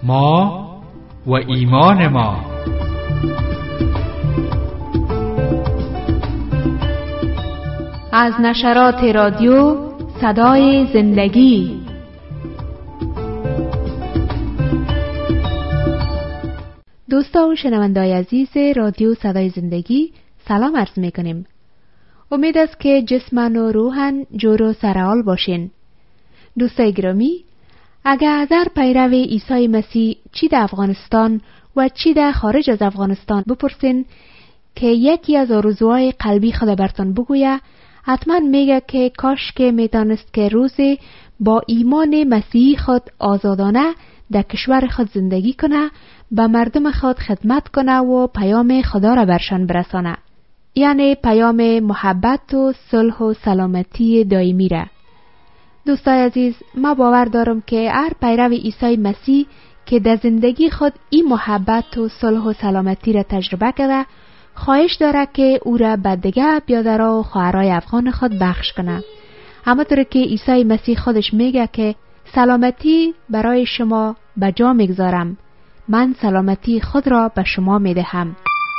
ما و ایمان ما. از نشرات رادیو صدای زندگی. دوستان و شنوندگان عزیز رادیو صدای زندگی، سلام عرض میکنیم. امید است که جسمن و روحن جور و سرحال باشین. دوستای گرامی، اگر از هر پیرو عیسی مسیح چی در افغانستان و چی در خارج از افغانستان بپرسین که یکی از آرزوهای قلبی خود برتان بگویه، حتما میگه که کاش که میتونست که روزی با ایمان مسیحی خود آزادانه در کشور خود زندگی کنه، به مردم خود خدمت کنه و پیام خدا را برشان برسانه، یعنی پیام محبت و صلح و سلامتی دائمی را. دوستای عزیز، ما باور دارم که هر پیرو عیسی مسیح که در زندگی خود این محبت و صلح و سلامتی را تجربه کرده، خواهش داره که او را به دیگه برادرها و خواهرای افغان خود بخش کنه. همونطور که عیسی مسیح خودش میگه که سلامتی برای شما به جا میگذارم، من سلامتی خود را به شما میدهم.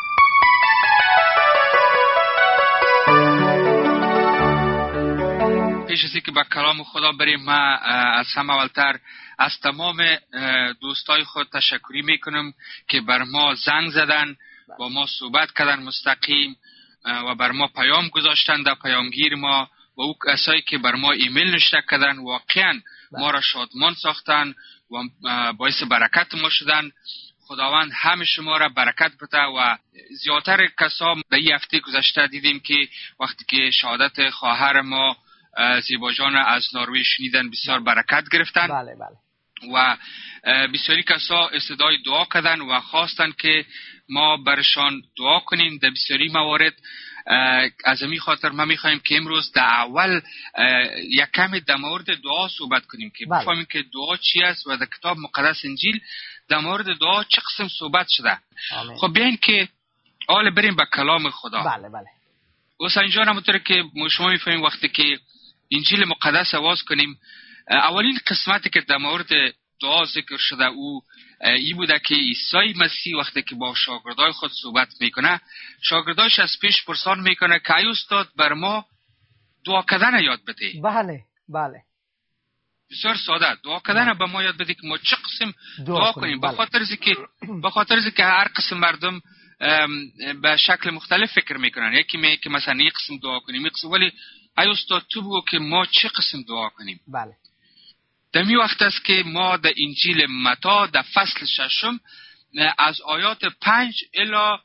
پیش از اینکه به کلام خدا بریم، من از همه اولتر از تمام دوستای خود تشکری میکنم که بر ما زنگ زدن، با ما صحبت کردن مستقیم و بر ما پیام گذاشتن در پیامگیر ما، و او کسایی که بر ما ایمیل نوشته کردن واقعا ما را شادمان ساختن و باعث برکت ما شدن. خداوند همه شما را برکت بده. و زیادتر کسا به این هفته گذشته دیدیم که وقتی که شهادت خواهر ما زیبا جان از نروژ شنیدن، بسیار برکت گرفتن. بله بله. و بسیاری کسا استدعای دعا کردن و خواستن که ما برشان دعا کنیم در بسیاری موارد. از همین خاطر ما میخوایم که امروز در اول یک کمی در مورد دعا صحبت کنیم که بفهمیم که دعا چی است و در کتاب مقدس انجیل در مورد دعا چه قسم صحبت شده. آمین. خب بیاین که حالا بریم به کلام خدا. بله بله. حسین جان، همونطور که شما میفهمیم وقتی که انجیل مقدس آواز کنیم، اولین قسمتی که در مورد دعا ذکر شده او این بوده که عیسی مسیح وقتی که با شاگردای خود صحبت میکنه، شاگرداش از پیش پرسان میکنه که ای استاد بر ما دعا کردن یاد بده. بله بله. بسیار ساده، دعا کردن به ما یاد بده که ما چه قسم دعا کنیم. بله. به خاطر که هر قسم مردم به شکل مختلف فکر میکنن. یکی میگه که مثلا یک قسم دعا کنیم، یک قسم، ولی ای استاد تو بگو که ما چه قسم دعا کنیم. بله. در می وقت است که ما در انجیل متی در فصل 6 از آیات 5 الی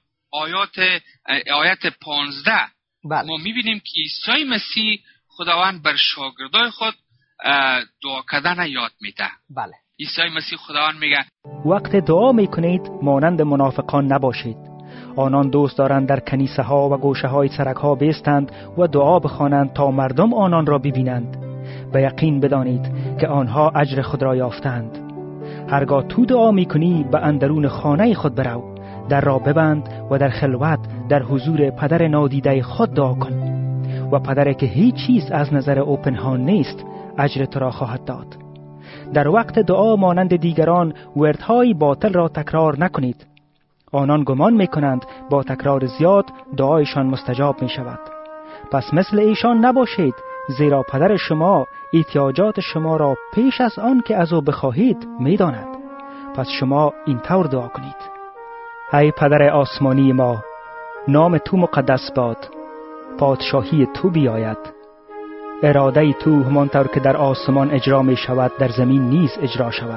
آیات 15 بله. ما میبینیم که عیسی مسیح خداوند بر شاگردای خود دعا کردن یاد میده. بله. عیسی مسیح خداوند میگه وقت دعا میکنید مانند منافقان نباشید. آنان دوست دارند در کنیسه ها و گوشه های سرک ها بیستند و دعا بخوانند تا مردم آنان را ببینند. به یقین بدانید که آنها اجر خود را یافتند. هرگاه تو دعا میکنی به اندرون خانه خود برو، در را ببند و در خلوت در حضور پدر نادیده خود دعا کن، و پدری که هیچ چیز از نظر او پنهان نیست اجر تو را خواهد داد. در وقت دعا مانند دیگران وردهای باطل را تکرار نکنید. آنان گمان میکنند با تکرار زیاد دعایشان مستجاب می شود. پس مثل ایشان نباشید، زیرا پدر شما احتیاجات شما را پیش از آن که از او بخواهید میداند. پس شما این طور دعا کنید: ای پدر آسمانی ما، نام تو مقدس باد، پادشاهی تو بیاید، اراده تو همانطور که در آسمان اجرا می شود در زمین نیز اجرا شود.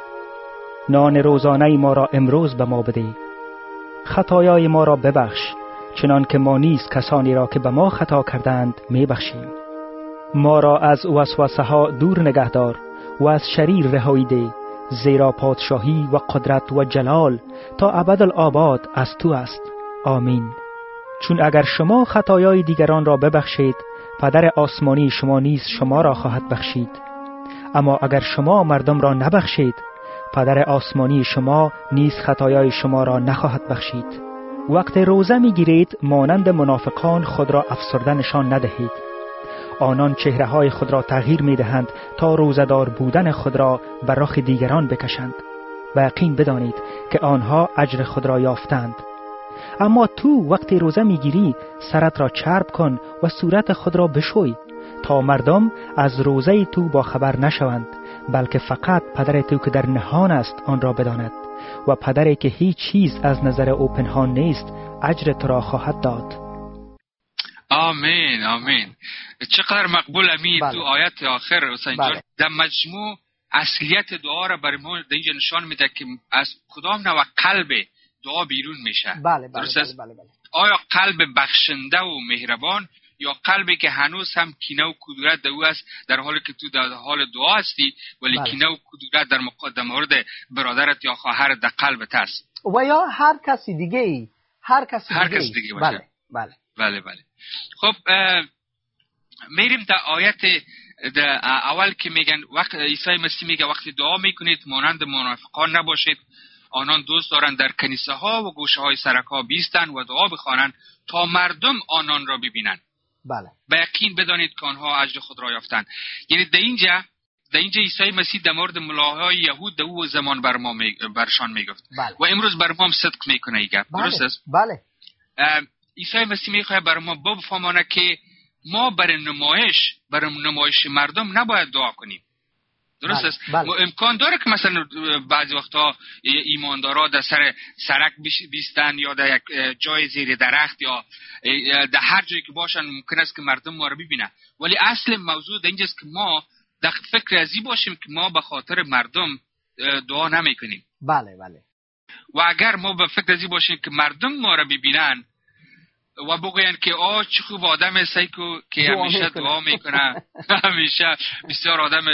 نان روزانه ما را امروز به ما بده. خطایای ما را ببخش چنان که ما نیز کسانی را که به ما خطا کردند می بخشیم. ما را از وسوسه ها دور نگهدار و از شریر رهایی ده، زیرا پادشاهی و قدرت و جلال تا ابدالآباد از تو است. آمین. چون اگر شما خطایای دیگران را ببخشید، پدر آسمانی شما نیز شما را خواهد بخشید. اما اگر شما مردم را نبخشید، پدر آسمانی شما نیز خطایای شما را نخواهد بخشید. وقت روزه میگیرید مانند منافقان خود را افسرده نشان ندهید. آنان چهره‌های خود را تغییر می‌دهند تا روزه‌دار بودن خود را بر رخ دیگران بکشند. و یقین بدانید که آنها اجر خود را یافتند. اما تو وقتی روزه میگیری سرت را چرب کن و صورت خود را بشوی تا مردم از روزه تو با خبر نشوند، بلکه فقط پدر تو که در نهان است آن را بداند و پدری که هیچ چیز از نظر او پنهان نیست اجر تو را خواهد داد. آمین آمین. چقدر مقبول امین. بله. تو آیت آخر حسین جان بله. در مجموع اصلیت دعا را برای ما در اینجا نشان میده که از کدام نوع قلب دعا بیرون میشه. بله درست بله است؟ بله بله. آیا قلب بخشنده و مهربان یا قلبی که هنوز هم کینه و کدورت در او است، در حالی که تو در حال دعا هستی ولی بله. کینه و کدورت در مورد برادرت یا خواهرت در قلبت است. و یا هر کسی دیگه ای، هر کسی دیگه باشه. بله بله بله بله. خب میریم در آیت اول که میگن وقت عیسی مسیح میگه وقتی دعا میکنید مانند منافقان نباشید، آنان دوست دارند در کنیسه ها و گوشه های سرک ها بیستند و دعا بخوانند تا مردم آنان را ببینند. بله. به یقین بدانید که آنها اجر خود را یافتند. یعنی در اینجا عیسی مسیح در مورد ملاهای یهود در او زمان برشان میگفت. بله. و امروز بر ما هم صدق میکنه این گپ. بله. درست است؟ بله. عیسی مسیح میخواد بر ما بفهمانه که ما برای نمایش مردم نباید دعا کنیم. درست است؟ بله. امکان داره که مثلا بعضی وقتا ایماندارا در سر سرک بیستن یا در یک جای زیر درخت یا در هر جایی که باشن ممکن است که مردم ما رو ببینن، ولی اصل موضوع در اینجاست که ما در فکر ازی باشیم که ما به خاطر مردم دعا نمی کنیم. بله بله. و اگر ما به فکر ازی باشیم که مردم ما رو ببینن و بگوین که چه خوب آدم سیکو که همیشه دعا میکنه همیشه بسیار آدم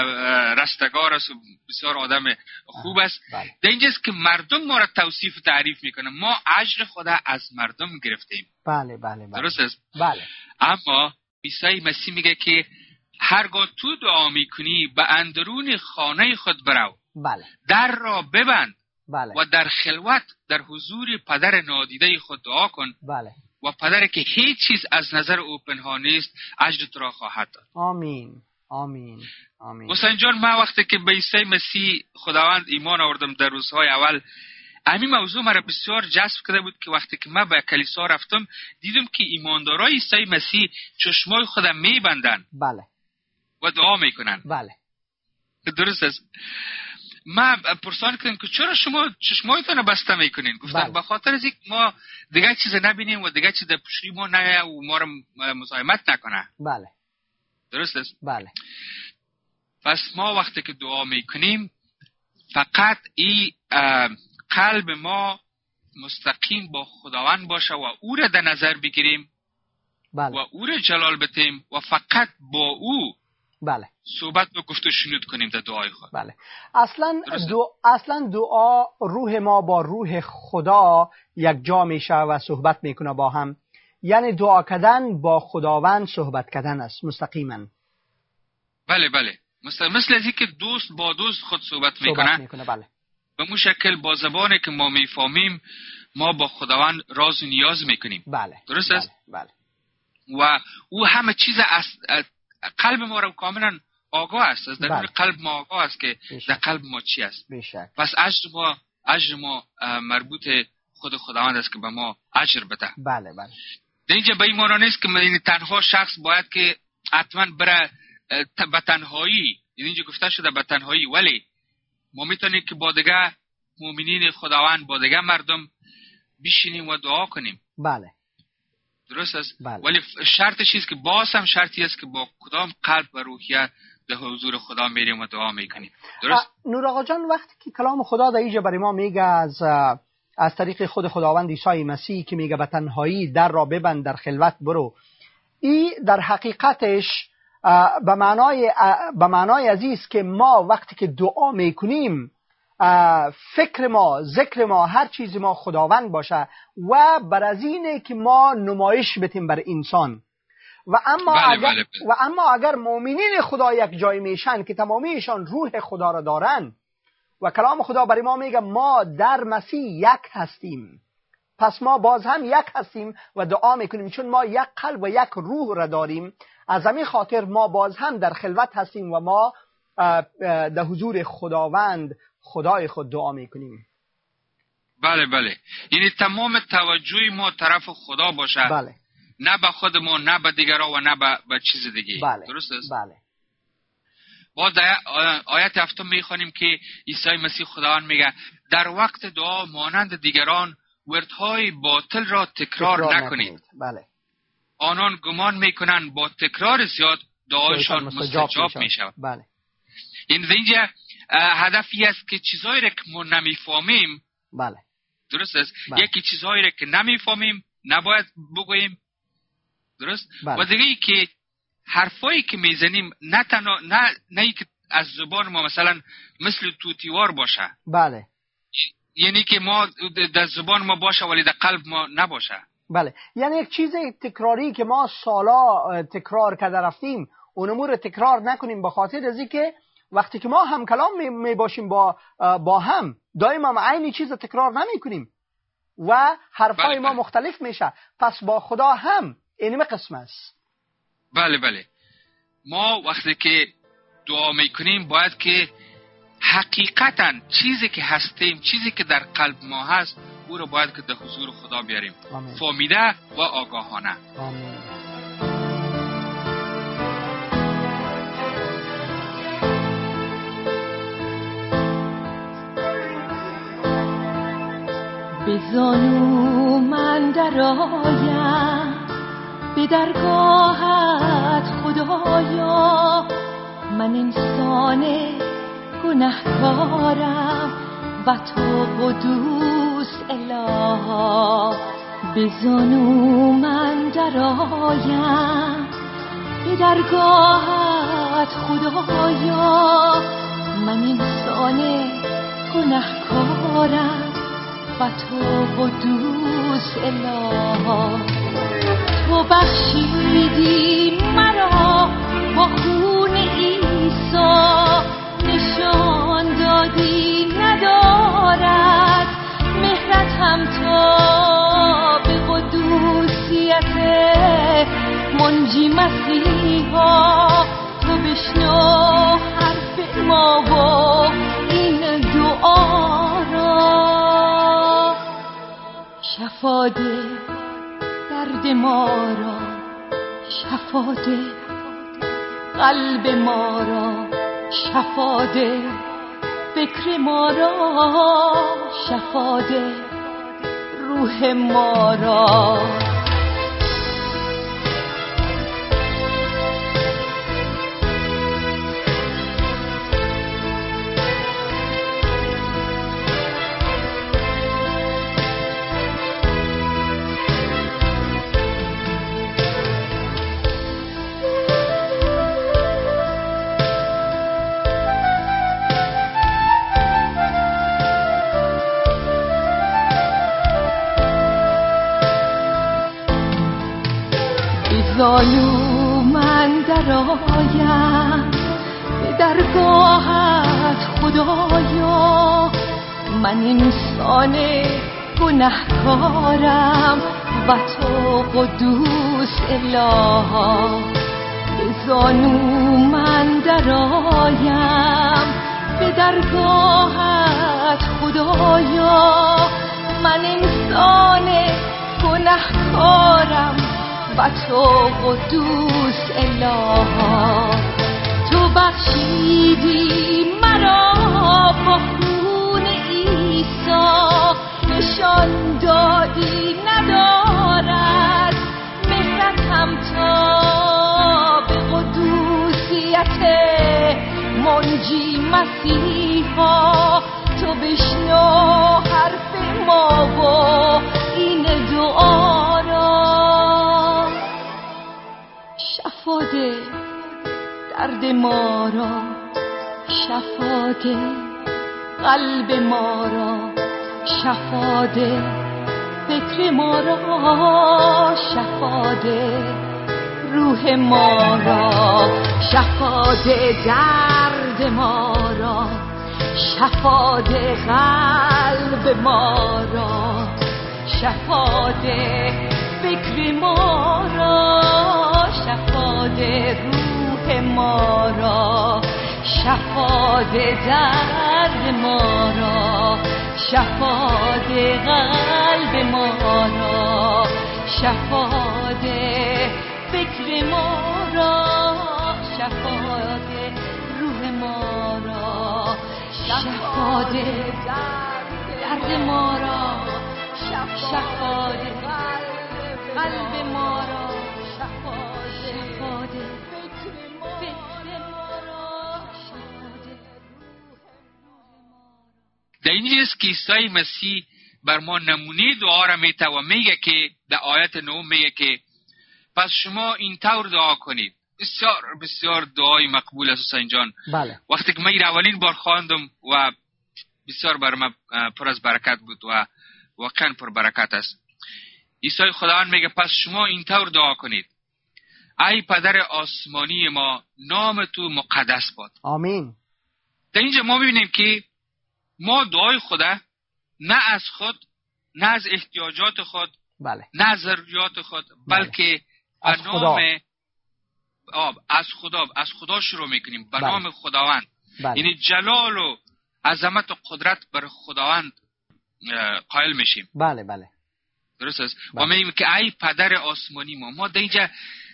رستگار است و بسیار آدم خوب است. در اینجاست که مردم ما را توصیف و تعریف میکنه، ما اجر خدا از مردم گرفتیم. بله بله بله. درست است؟ بله. اما عیسی مسیح میگه که هرگاه تو دعا میکنی به اندرون خانه خود برو. بله. در را ببند. بله. و در خلوت در حضور پدر نادیده خود دعا کن. بله. و پدر که هیچ چیز از نظر او پنهان نیست اجر تو را خواهد داد. آمین آمین آمین. حسین جان، من وقتی که به عیسی مسیح خداوند ایمان آوردم در روزهای اول، همین موضوع مرا بسیار جذب کرده بود که وقتی که من به کلیسا رفتم دیدم که ایماندارای عیسی مسیح چشمای خودم میبندن. بله. و دعا میکنن. بله. درست است. من پرسان کردم که چرا شما چشمایتان بسته میکنین؟ گفتن به خاطر از اینکه ما دیگه چیز نبینیم و دیگه چیز در پشتی ما نه و ما رو مزاحمت نکنه. بله. درست است؟ بله. پس ما وقتی که دعا میکنیم فقط این قلب ما مستقیم با خداوند باشه و او را در نظر بگیریم. بله. و او را جلال بدیم و فقط با او بله صحبت و گفت و شنود کنیم در دعای خود. بله. اصلا دعا روح ما با روح خدا یک جا میشه و صحبت میکنه با هم. یعنی دعا کردن با خداوند صحبت کردن است مستقیما. بله بله. مثل از که دوست با دوست خود صحبت میکنه. بله. به مو شکل با زبانی که ما میفهمیم ما با خداوند راز و نیاز میکنیم. بله. درست است؟ بله. و او همه چیز قلب ما رو کاملا آگاه است، از درون قلب ما آگاه است که در قلب ما چی است. پس اجر ما مربوط خود خداوند است که به ما اجر بده. بله بله. در اینجا به این معنی نیست که تنها شخص باید که حتما بره به تنهایی، اینجا گفته شده به تنهایی، ولی ما میتونیم که با دیگه مؤمنین خداوند با دیگه مردم بشینیم و دعا کنیم. بله. درست است؟ بله. ولی شرطش است که باز هم شرطی است که با کدام قلب و روحیه در حضور خدا میریم و دعا میکنیم. درست؟ نور آقا جان، وقتی که کلام خدا در اینجا برای ما میگه از طریق خود خداوند عیسی مسیح که میگه به تنهایی در را ببند در خلوت برو، این در حقیقتش به معنای عزیز که ما وقتی که دعا میکنیم فکر ما، ذکر ما، هر چیز ما خداوند باشه و بر از اینه که ما نمایش بدیم بر انسان. و اما اگر مؤمنین خدا یک جای میشن که تمامیشان روح خدا را دارن و کلام خدا برای ما میگه ما در مسیح یک هستیم، پس ما باز هم یک هستیم و دعا میکنیم چون ما یک قلب و یک روح را داریم. از همین خاطر ما باز هم در خلوت هستیم و ما در حضور خداوند خدای خود دعا میکنیم. بله بله، یعنی تمام توجه ما طرف خدا باشه. بله. نه به خودمون، نه به دیگران و نه به چیز دیگه. بله. درست است؟ بله. باز آیت 7 میخوانیم که عیسی مسیح خداوند میگه در وقت دعا مانند دیگران وردهای باطل را تکرار نکنید. بله. آنان گمان میکنند با تکرار زیاد دعایشان مستجاب میشود. بله. این اینجا هدفی است که چیزایی را که ما نمیفهمیم، بله. درست است؟ بله. یکی چیزهایی را که نمیفهمیم نباید بگوییم. درست؟ بله. و دیگه ای که حرفایی که میزنیم نه که از زبان ما مثلا مثل توتیوار باشه. بله. یعنی که ما در زبان ما باشه ولی در قلب ما نباشه. بله. یعنی یک چیز تکراری که ما سالا تکرار کرده رفتیم اون امور تکرار نکنیم، به خاطر از اینکه وقتی که ما هم کلام می باشیم با هم دائما عین چیز تکرار نمی کنیم و حرفای ما مختلف میشه. پس با خدا هم اینم قسم است. بله بله. ما وقتی که دعا میکنیم باید که حقیقتا چیزی که هستیم، چیزی که در قلب ما هست، او رو باید که در حضور خدا بیاریم. فهمیده و آگاهانه. آمین. به زانو من درآیم به درگاهت خدایا، من انسان گناهکارم و تو قدوس اله. به زانو من درآیم به درگاهت خدایا، من انسان گناهکارم و تو قدوس اله. تو بخشیدی مرا با خون عیسی، نشان دادی ندارد مهرت هم تا به قدوسیت منجی مسیحا. تو بشنو حرف ما و این دعا را، شفا ده درد ما را، شفا ده قلب ما را، شفا ده فکر ما را، شفا ده روح ما را. زانو من درآیم به درگاهت خدایا، من انسان گناهکارم و تو قدوس اله. به زانو من درآیم به درگاهت خدایا، من انسان گناهکارم و تو قدوس اله. تو بخشیدی مرا با خون عیسی، نشان دادی ندارد مهرت هم تا به قدوسیت منجی مسیحا. تو بشنو حرف ما و این دعا را، شفا ده درد ما را، شفا ده قلب ما را، شفا ده فکر ما را، شفا ده روح ما را، شفا ده درد ما را، شفا ده قلب ما را، شفا ده فکر ما را، شفا ده روح ما را، شفا ده درد درد ما را، شفا ده قلب ما را، شفا ده فکر ما را، شفا ده روح ما را، شفا ده درد ما را، شفا ده قلب ما را، شفا ده فکر ما را، شفا ده در اینجاست که عیسی مسیح بر ما نمونه دعا را میته و میگه که در آیت 9 میگه که پس شما این طور دعا کنید. بسیار بسیار دعای مقبول است حسین جان. بله. وقتی که من اولین بار خواندم و بسیار بر من پر از برکت بود و واقعا پر برکت است. عیسی خداوند میگه پس شما این طور دعا کنید: ای پدر آسمانی ما، نام تو مقدس باد. آمین. در اینجا ما میبینیم که ما دعای خدا نه از خود، نه از احتیاجات خود، بله، نه از ضروریات خود، بلکه از به خدا. نام از خدا شروع میکنیم، به بله. نام خداوند. بله. یعنی جلال و عظمت و قدرت بر خداوند قائل میشیم. بله بله. درست است. بله. و میگیم که ای پدر آسمانی ما در اینجا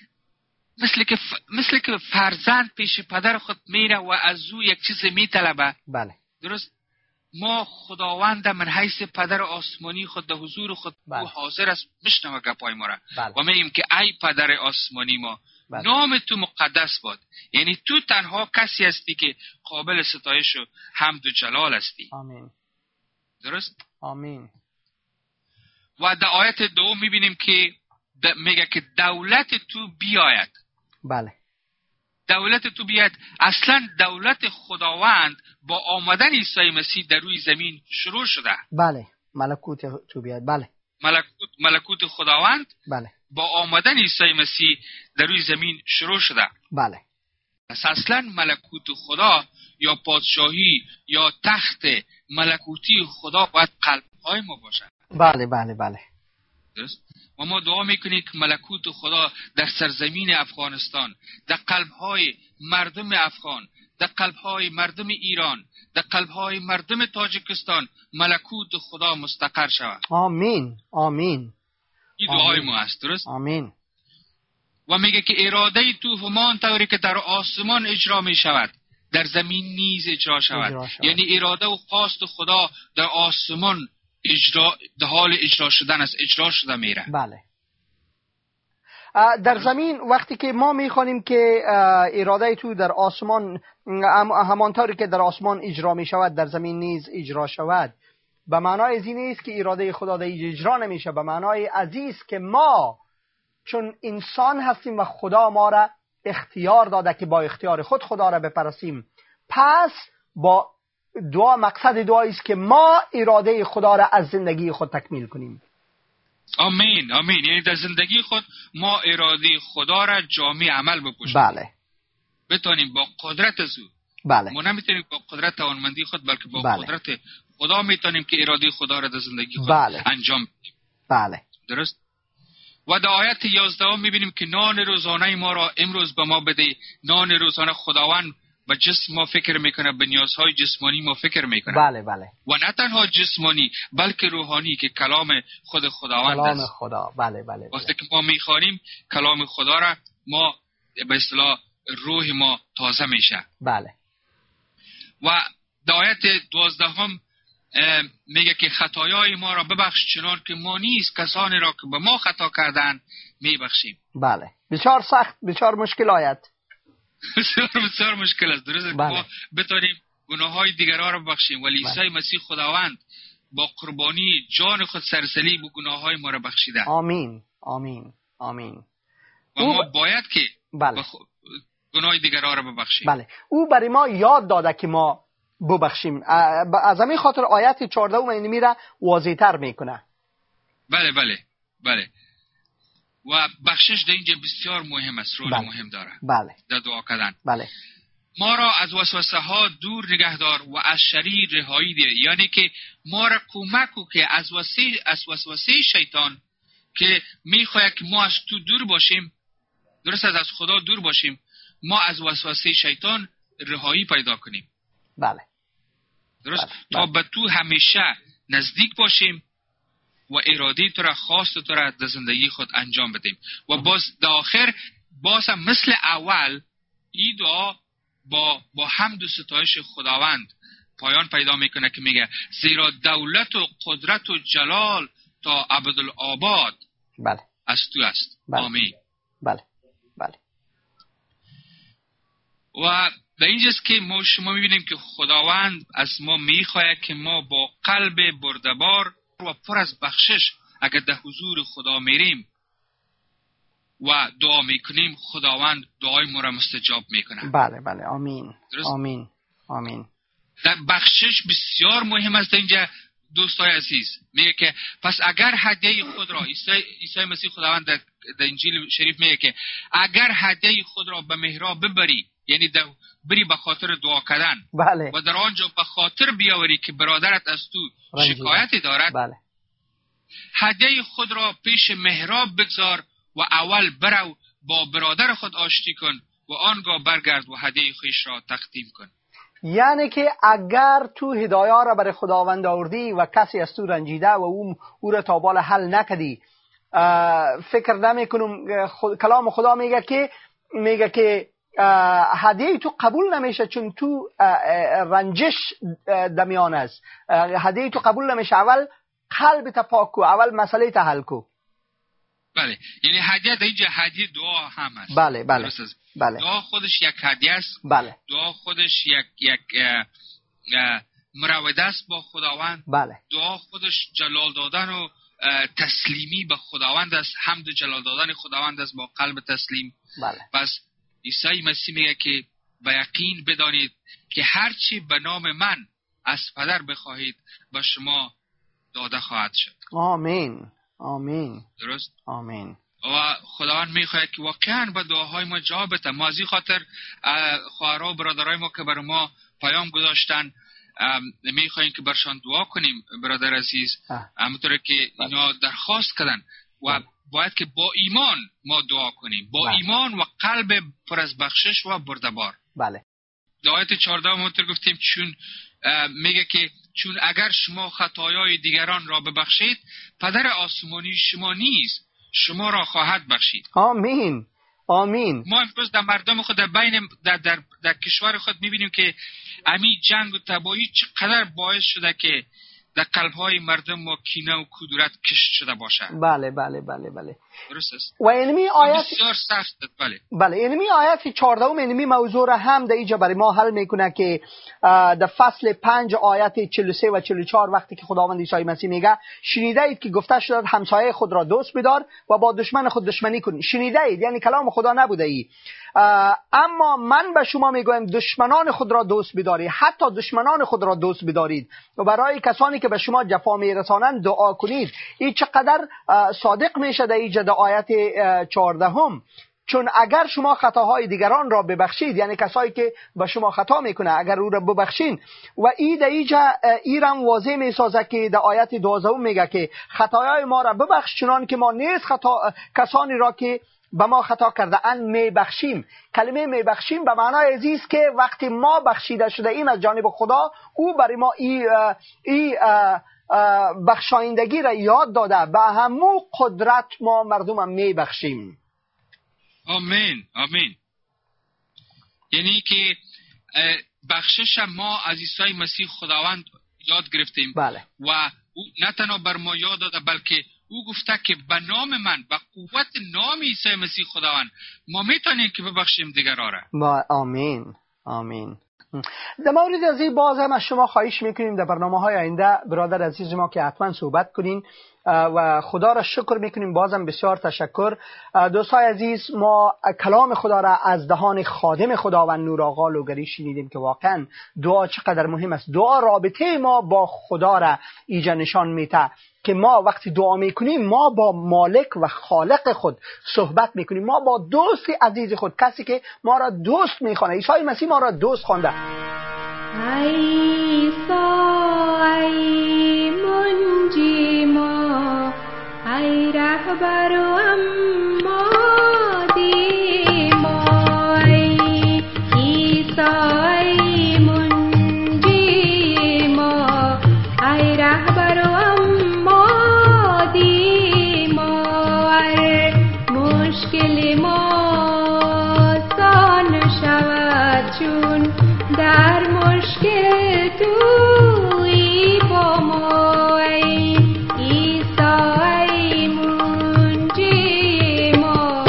مثل که فرزند پیش پدر خود میره و از او یک چیز میطلبه. بله. درست. ما خداوند من حیث پدر آسمانی خود در حضور خود بله. او حاضر است بشنوه گپای ما را. بله. و میگیم که ای پدر آسمانی ما، بله. نام تو مقدس باد. یعنی تو تنها کسی هستی که قابل ستایش و حمد و جلال هستی. آمین. درست. آمین. و در آیت 2 میبینیم که میگه که دولت تو بیاید. بله. دولت تو بیاید. اصلا دولت خداوند با آمدن عیسی مسیح در روی زمین شروع شده. بله. ملکوت تو بیاید. بله. ملکوت خداوند بله. با آمدن عیسی مسیح در روی زمین شروع شده. بله. پس اصلا ملکوت خدا یا پادشاهی یا تخت ملکوتی خدا باید قلب‌های ما باشه. بله بله بله. درست؟ و ما دعا میکنیم که ملکوت خدا در سرزمین افغانستان، در قلب‌های مردم افغان، در قلب‌های مردم ایران، در قلب‌های مردم تاجیکستان ملکوت خدا مستقر شود. آمین. آمین. این دعای ما است. درست؟ آمین. و میگه که اراده تو همان طوری که در آسمان اجرا می شود در زمین نیز اجرا شود. یعنی اراده و خواست خدا در آسمان در حال اجرا شدن است، اجرا شده میره. بله. در زمین وقتی که ما میخوانیم که اراده تو در آسمان همانطوری که در آسمان اجرا می شود در زمین نیز اجرا شود، به معنای از این نیست که اراده خدا در اجرا نمیشه. به معنای عزیز که ما چون انسان هستیم و خدا ما را اختیار داده که با اختیار خود خدا را بپرستیم، پس با دعا مقصد دعایی است که ما اراده خدا را از زندگی خود تکمیل کنیم. آمین. آمین. یعنی در زندگی خود ما اراده خدا را جامع عمل بپوشیم. بله. بتونیم با قدرت از او. بله. ما نمیتونیم با قدرت توانمندی خود، بلکه با بله. قدرت خدا میتونیم که اراده خدا را در زندگی خود بله. انجام بدیم. بله. درست. و در آیت 11 میبینیم که نان روزانه ما را امروز به ما بده. نان روزانه خداوند و جسم ما فکر میکنه، به نیازهای جسمانی ما فکر میکنه. بله بله. و نه تنها جسمانی بلکه روحانی که کلام خود خداوند است. کلام خدا. بله بله. وقتی که ما میخوانیم کلام خدا را، ما به اصطلاح روح ما تازه میشه. بله. و در آیت 12 هم میگه که خطایای ما را ببخش چنان که ما نیز کسانی را که به ما خطا کردن میبخشیم. بله. بسیار سخت، بسیار مشکل آیت. بسیار مشکل است. درست. بله. ما بتونیم گناههای دیگران را ببخشیم، ولی عیسی بله. مسیح خداوند با قربانی جان خود سرصلیب و گناههای ما را بخشیده. آمین. آمین. آمین. و ما باید که بله. گناه دیگران را ببخشیم. بله. او برای ما یاد داده که ما ببخشیم. از همین خاطر آیت 14 این میره واضح‌تر میکنه. بله بله بله. و بخشش در اینجا بسیار مهم است، رول مهم داره. بله. در دعا کردن. بله. ما را از وسوسه ها دور نگه دار و از شریر رهایی ده. یعنی که ما را کمک کو که از وسوسه شیطان که میخواهد که ما از تو دور باشیم، درست از خدا دور باشیم، ما از وسوسه شیطان رهایی پیدا کنیم. بله. درست؟ تا به تو همیشه نزدیک باشیم و اراده تو را، خواست تو را در زندگی خود انجام بدیم. و باز در آخر باز هم مثل اول این دعا با حمد و ستایش خداوند پایان پیدا میکنه که میگه زیرا دولت و قدرت و جلال تا ابدالآباد بله از تو است. بله. آمین. بله بله. و در اینجاست که شما میبینیم که خداوند از ما میخواهد که ما با قلب بردبار و پر از بخشش اگر در حضور خدا میریم و دعا میکنیم، خداوند دعای ما را مستجاب میکنه. بله بله. آمین. درست؟ آمین آمین. در بخشش بسیار مهم است. اینجا دوستای عزیز میگه که پس اگر هدیه خود را عیسی مسیح خداوند در انجیل شریف میگه که اگر هدیه خود را به محراب ببری، یعنی بری به خاطر دعا کردن، بله. و در آنجا به خاطر بیاوری که برادرت از تو شکایتی دارد، بله. هدیه خود را پیش محراب بگذار و اول برو با برادر خود آشتی کن و آنگاه برگرد و هدیه خویش را تقدیم کن. یعنی که اگر تو هدایه را برای خداوند آوردی و کسی از تو رنجیده و او را تا بالا حل نکدی، فکر نمی کنم کلام خدا میگه که هدیه تو قبول نمیشه، چون تو رنجش دمیان است. هدیه تو قبول نمیشه، اول قلب تا پاک کو، اول مسئله تا حل کو. بله، یعنی هدیه در اینجا هدیه دعا هم است. بله بله بله. دعا خودش یک هدیه است. بله. دعا خودش یک مراوده است با خداوند. بله. دعا خودش جلال دادن و تسلیمی به خداوند است، حمد و جلال دادن خداوند است با قلب تسلیم. بله. پس عیسی مسیح میگه که به یقین بدانید که هرچی به نام من از پدر بخواهید به شما داده خواهد شد. آمین آمین. درست؟ آمین. و خداوند میخواهد که واقعا به دعاهای ما جواب بده. ما از این خاطر خواهرها و برادرای ما که بر ما پیام گذاشتن میخواهیم که برشان دعا کنیم. برادر عزیز، همونطور که اینا درخواست کردن و باید که با ایمان ما دعا کنیم، با ایمان و قلب پر از بخشش و بردبار. بله. در آیت 14 همونطور گفتیم، چون میگه که چون اگر شما خطایای دیگران را ببخشید، پدر آسمانی شما نیز شما را خواهد بخشید. آمین آمین. ما امروز در مردم خود در کشور خود میبینیم که امی جنگ و تباهی چقدر باعث شده که در قلب‌های مردم و کینه و کدورت کشت شده باشه. بله بله بله بله. درست است. و اینمی آیت بسیار سخت. بله بله. اینمی آیت 14 اینمی موضوع را هم در اینجا برای ما حل میکنه که در فصل 5 آیت 43 و 44 وقتی که خداوند عیسی مسیح میگه شنیده اید که گفته شده همسایه خود را دوست بدار و با دشمن خود دشمنی کن. شنیده اید یعنی کلام خدا نبوده ای. اما من به شما میگویم دشمنان خود را دوست بدارید، حتی دشمنان خود را دوست بدارید و برای کسانی که به شما جفا میرسانند دعا کنید. این چقدر صادق میشه در اینجا در آیت 14 چون اگر شما خطاهای دیگران را ببخشید، یعنی کسایی که به شما خطا میکنه اگر او را ببخشین، و این در اینجا ایران واضح میسازه که در آیت 12 میگه که خطاهای ما را ببخش چنان که ما نیز کسانی را که به ما خطا کرده اند میبخشیم. کلمه میبخشیم به معنای عزیز که وقتی ما بخشیده شده ایم از جانب خدا، او برای ما ای بخشایندگی را یاد داده، به همو قدرت ما مردم هم میبخشیم. آمین آمین. یعنی که بخشش ما از عیسی مسیح خداوند یاد گرفتیم. بله. و او نه تنها بر ما یاد داده بلکه او گفته که به نام من، به قوت نام عیسی مسیح خداوند ما میتونیم که ببخشیم دیگران را. آمین آمین. در مورد از این باز هم از شما خواهش میکنیم در برنامه‌های آینده برادر عزیز ما که حتما صحبت کنین و خدا را شکر میکنیم. بازم بسیار تشکر. دوستای عزیز، ما کلام خدا را از دهان خادم خداوند نور آقا لوگری شنیدیم که واقعا دعا چقدر مهم است. دعا رابطه ما با خدا را ایجا نشان میده که ما وقتی دعا میکنیم ما با مالک و خالق خود صحبت میکنیم، ما با دوست عزیز خود، کسی که ما را دوست میخوانه. عیسی مسیح ما را دوست خوانده. عیسی ای منجی ما، ای رهبر و امادی ما، ای عیسی ای منجی ما، چون در مشکل تویی با ما ای عیسی ای منجی ما.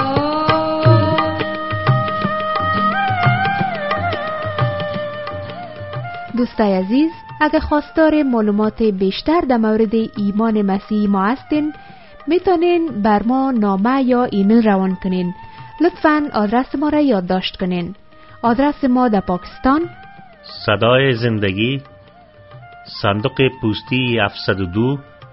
دوستای عزیز، اگه خواستار معلومات بیشتر در مورد ایمان مسیحی ما هستین، میتونین بر ما نامه یا ایمیل روان کنین. لطفاً آدرس ما را یادداشت کنین. آدرس ما در پاکستان: صدای زندگی، صندوق پستی 702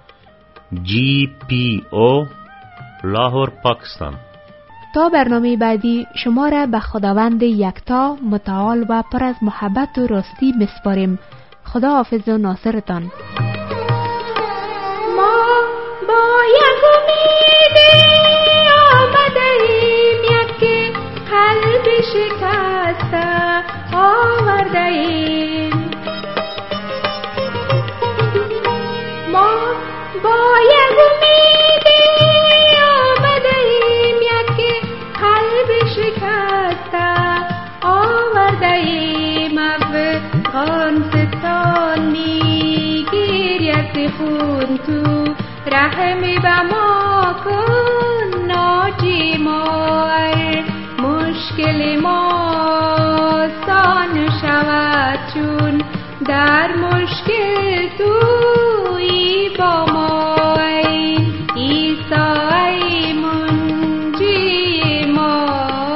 GPO، لاهور، پاکستان. تا برنامه بعدی شما را به خداوند یکتا متعال و پر از محبت و راستی میسپاریم. خدا حافظ و ناصرتان. ما با یک امید آمده‌ایم، یک قلب شکسته آورده‌ایم. ما با یک امید آمده‌ایم، یک قلب شکسته آورده‌ایم. افغانستان میگیرد خون، تو رحم به ما کن ناجی ما. مشکل ما آسان شود چون در مشکل تویی با ما ای عیسی ای منجی ما.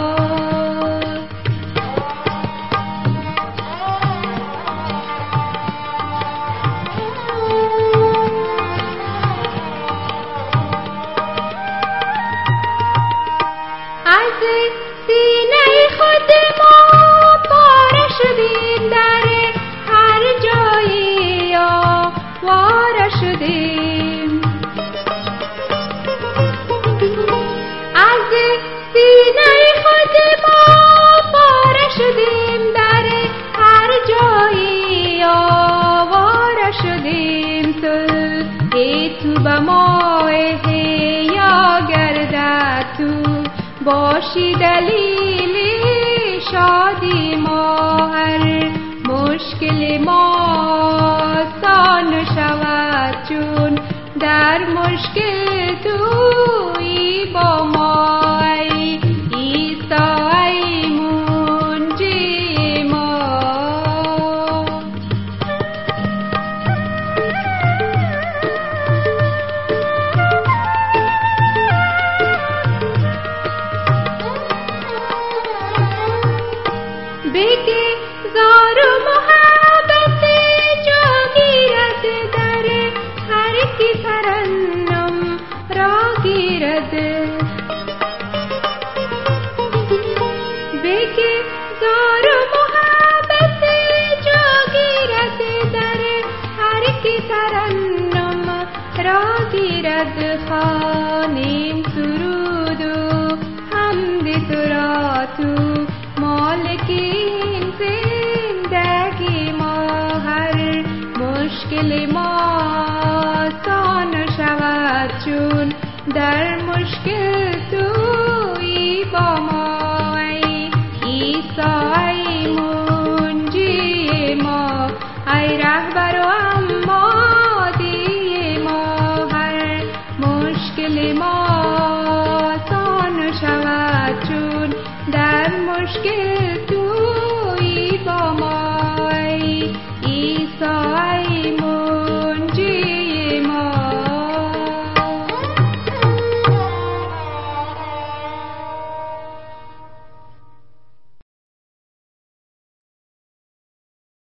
از سینه خود ما پاره شدیم، در هر جایی آواره شدیم. از سینه خود ما پاره شدیم، در هر جایی آواره شدیم. تو به ما احیا گردد، تو باشی دلیل شادی ما. هر مشکل ما آسان شود چون در مشکل تویی با ما ای عیسی ای منجی ما. بگی زار و محبت جا گیرد، در هر کی ترنم را گیرد. بگی زار و محبت جا گیرد، در هر کی ترنم را گیرد. خوانیم سرود و حمد تو را، تو مالکین زندگی ما. هر مشکل ما آسان شود چون در مشکل تویی با ما.